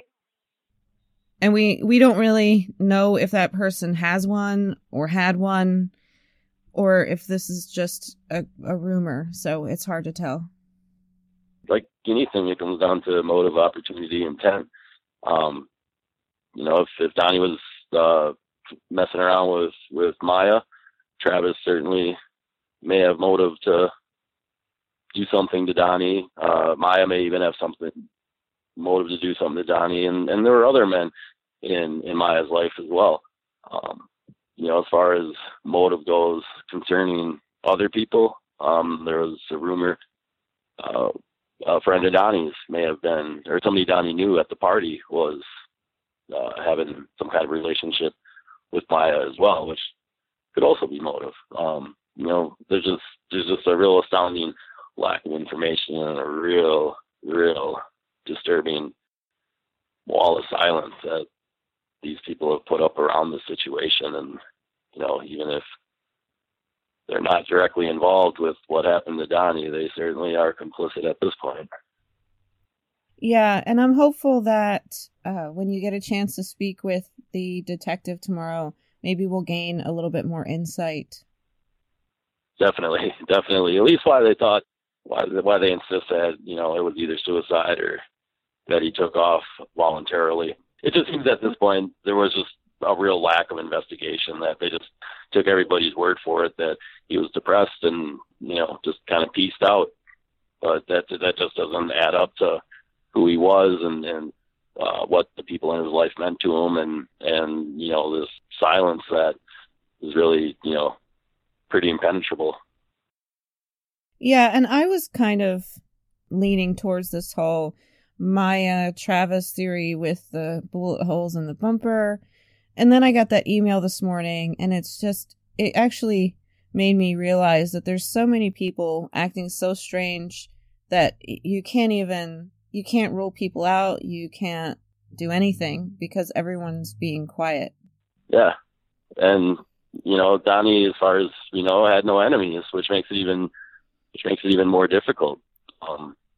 S1: and we, we don't really know if that person has one or had one, or if this is just a, a rumor. So it's hard to tell.
S4: Like anything, it comes down to motive, opportunity, intent. Um, you know, if, if Donnie was uh, messing around with, with Maya, Travis certainly may have motive to do something to Donnie. Uh, Maya may even have something motive to do something to Donnie, and, and there were other men in, in Maya's life as well. Um, you know, as far as motive goes concerning other people, um, there was a rumor uh, a friend of Donnie's may have been, or somebody Donnie knew at the party was uh, having some kind of relationship with Maya as well, which could also be motive. Um, you know, there's just there's just a real astounding lack of information and a real, real disturbing wall of silence that these people have put up around the situation. And, you know, even if they're not directly involved with what happened to Donnie, they certainly are complicit at this point.
S1: Yeah, and I'm hopeful that uh, when you get a chance to speak with the detective tomorrow, maybe we'll gain a little bit more insight.
S4: Definitely, definitely. At least why they thought, why why they insist that, you know, it was either suicide or that he took off voluntarily. It just seems at this point there was just a real lack of investigation, that they just took everybody's word for it that he was depressed and, you know, just kind of pieced out. But that that just doesn't add up to who he was and, and uh, what the people in his life meant to him, and, and, you know, this silence that is really, you know, pretty impenetrable.
S1: Yeah, and I was kind of leaning towards this whole Maya Travis theory with the bullet holes in the bumper. And then I got that email this morning, and it's just, it actually made me realize that there's so many people acting so strange that you can't even, you can't rule people out. You can't do anything because everyone's being quiet.
S4: Yeah. And, you know, Donnie, as far as we know, had no enemies, which makes it even, which makes it even more difficult. Um,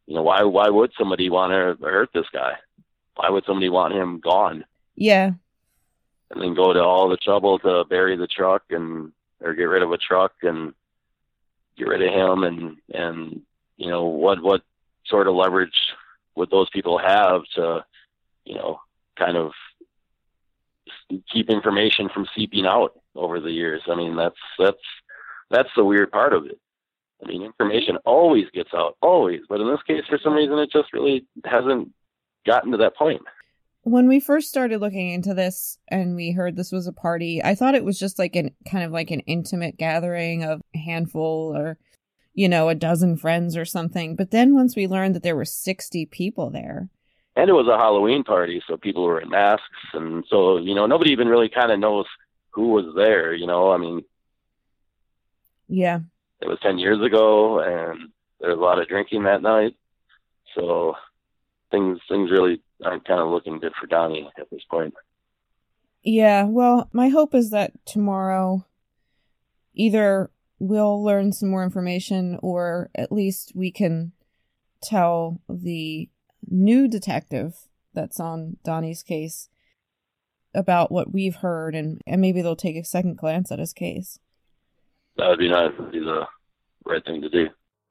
S4: you know, why why would somebody want to hurt this guy? Why would somebody want him gone?
S1: Yeah.
S4: And then go to all the trouble to bury the truck and or get rid of a truck and get rid of him and and you know what what sort of leverage would those people have to, you know, kind of keep information from seeping out over the years? I mean, that's that's that's the weird part of it. I mean, information always gets out, always. But in this case, for some reason, it just really hasn't gotten to that point.
S1: When we first started looking into this and we heard this was a party, I thought it was just like an kind of like an intimate gathering of a handful or, you know, a dozen friends or something. But then once we learned that there were sixty people there.
S4: And it was a Halloween party, so people were in masks. And so, you know, nobody even really kind of knows who was there, you know. I mean,
S1: yeah,
S4: it was ten years ago and there was a lot of drinking that night. So things things really aren't kind of looking good for Donnie at this point.
S1: Yeah, well, my hope is that tomorrow either we'll learn some more information or at least we can tell the new detective that's on Donnie's case about what we've heard, and, and maybe they'll take a second glance at his case.
S4: That would be nice. That would be the right thing to do.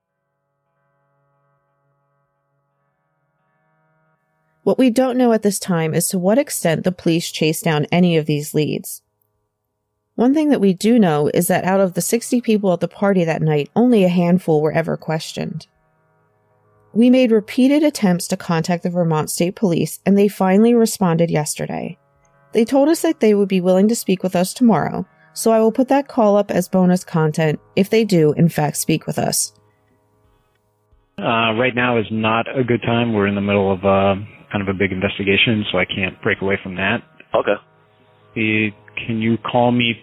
S1: What we don't know at this time is to what extent the police chased down any of these leads. One thing that we do know is that out of the sixty people at the party that night, only a handful were ever questioned. We made repeated attempts to contact the Vermont State Police, and they finally responded yesterday. They told us that they would be willing to speak with us tomorrow, so I will put that call up as bonus content if they do, in fact, speak with us.
S10: Uh, right now is not a good time. We're in the middle of uh, kind of a big investigation, so I can't break away from that.
S4: Okay.
S10: Uh, can you call me?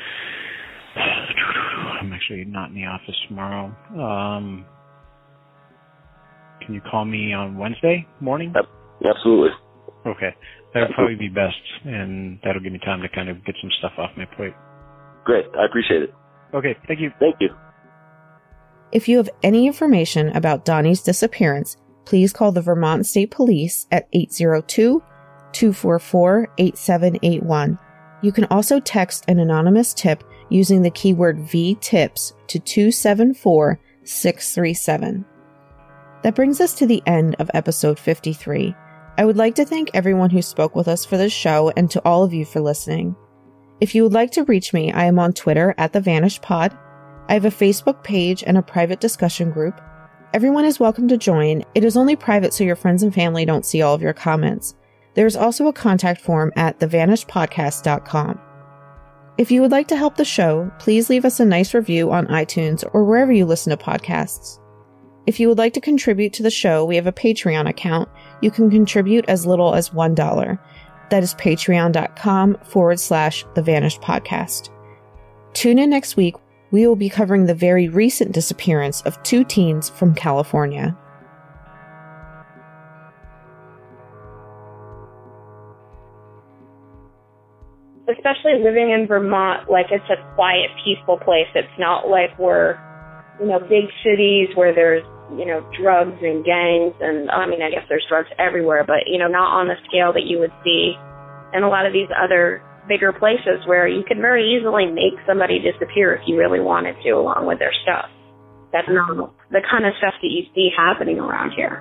S10: I'm actually not in the office tomorrow. Um, can you call me on Wednesday morning?
S4: Yep. Absolutely.
S10: Okay. That would probably be best, and that'll give me time to kind of get some stuff off my plate.
S4: Great. I appreciate it.
S10: Okay. Thank you.
S4: Thank you.
S1: If you have any information about Donnie's disappearance, please call the Vermont State Police at eight zero two, two four four, eight seven eight one. You can also text an anonymous tip using the keyword V TIPS to two seven four, six three seven. That brings us to the end of episode fifty-three. I would like to thank everyone who spoke with us for this show and to all of you for listening. If you would like to reach me, I am on Twitter at The Vanished Pod. I have a Facebook page and a private discussion group. Everyone is welcome to join. It is only private so your friends and family don't see all of your comments. There is also a contact form at the vanished podcast dot com. If you would like to help the show, please leave us a nice review on iTunes or wherever you listen to podcasts. If you would like to contribute to the show, we have a Patreon account. You can contribute as little as one dollar. That is patreon.com forward slash The Vanished Podcast. Tune in next week. We will be covering the very recent disappearance of two teens from California.
S3: Especially living in Vermont, like it's a quiet, peaceful place. It's not like we're, you know, big cities where there's, you know, drugs and gangs and, I mean, I guess there's drugs everywhere, but, you know, not on the scale that you would see in a lot of these other bigger places where you could very easily make somebody disappear if you really wanted to, along with their stuff. That's not the kind of stuff that you see happening around here.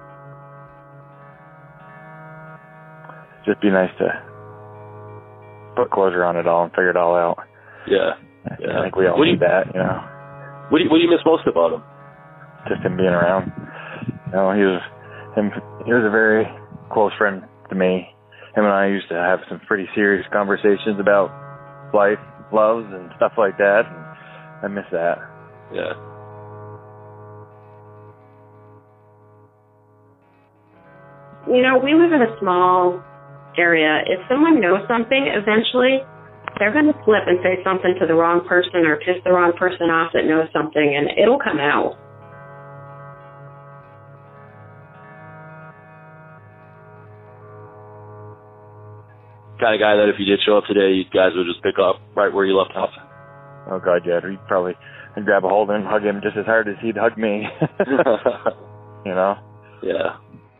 S2: Just be nice to put closure on it all and figure it all out.
S4: Yeah. yeah.
S2: I think we all
S4: what
S2: need
S4: do you,
S2: that, you know.
S4: What do you, what do you miss most about him?
S2: Just him being around. You know, he was him. He was a very close friend to me. Him and I used to have some pretty serious conversations about life, loves, and stuff like that. And I miss that.
S4: Yeah.
S3: You know, we live in a small area. If someone knows something, eventually they're going to slip and say something to the wrong person or piss the wrong person off that knows something, and it'll come out.
S4: Kind of guy that if you did show up today, you guys would just pick up right where you left off.
S2: Oh, God, yeah. He'd probably I'd grab a hold of him, hug him just as hard as he'd hug me. you know?
S4: Yeah.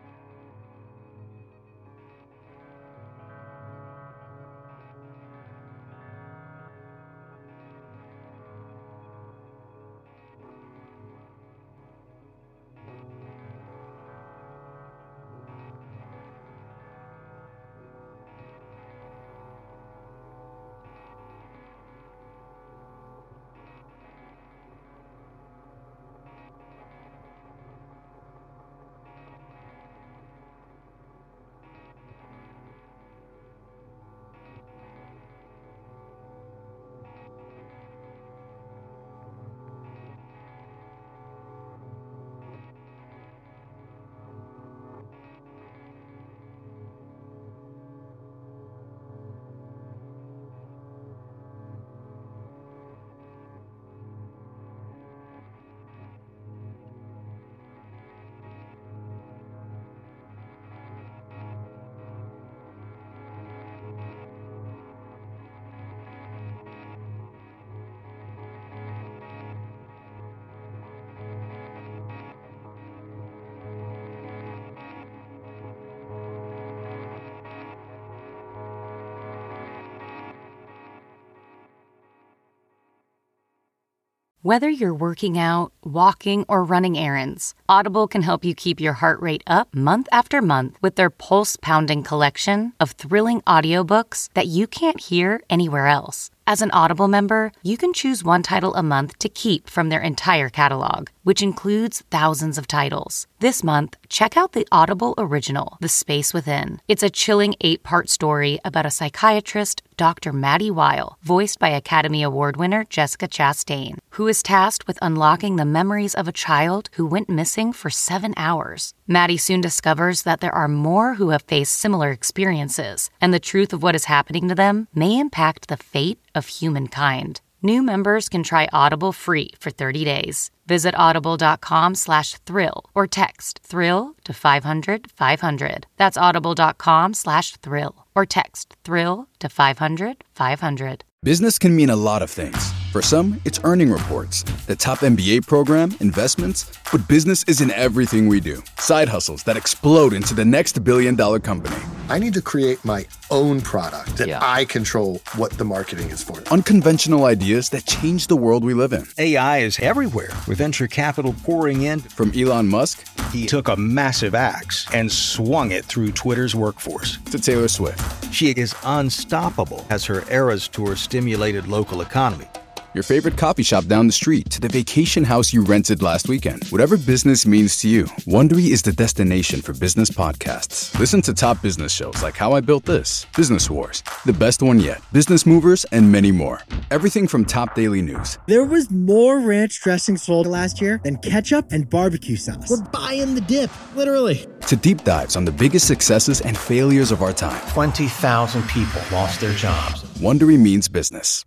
S11: Whether you're working out, walking, or running errands, Audible can help you keep your heart rate up month after month with their pulse-pounding collection of thrilling audiobooks that you can't hear anywhere else. As an Audible member, you can choose one title a month to keep from their entire catalog, which includes thousands of titles. This month, check out the Audible original, The Space Within. It's a chilling eight-part story about a psychiatrist, Doctor Maddie Weil, voiced by Academy Award winner Jessica Chastain, who is tasked with unlocking the memories of a child who went missing for seven hours. Maddie soon discovers that there are more who have faced similar experiences, and the truth of what is happening to them may impact the fate of humankind. New members can try Audible free for thirty days. Visit audible.com slash thrill or text thrill to five hundred five hundred. That's audible.com slash thrill or text thrill to five hundred five hundred.
S12: Business can mean a lot of things. For some, it's earning reports, the top M B A program, investments, but business isn't everything we do. Side hustles that explode into the next billion dollar company.
S13: I need to create my own product that
S12: Yeah.
S13: I control what the marketing is for.
S12: Unconventional ideas that change the world we live in.
S14: A I is everywhere, with venture capital pouring in.
S12: From Elon Musk,
S14: he took a massive axe and swung it through Twitter's workforce.
S12: To Taylor Swift.
S14: She is unstoppable as her Eras Tour stimulated local economy.
S12: Your favorite coffee shop down the street to the vacation house you rented last weekend. Whatever business means to you, Wondery is the destination for business podcasts. Listen to top business shows like How I Built This, Business Wars, The Best One Yet, Business Movers, and many more. Everything from top daily news.
S15: There was more ranch dressing sold last year than ketchup and barbecue sauce. We're buying the dip, literally.
S12: To deep dives on the biggest successes and failures of our time.
S16: twenty thousand people lost their jobs.
S12: Wondery means business.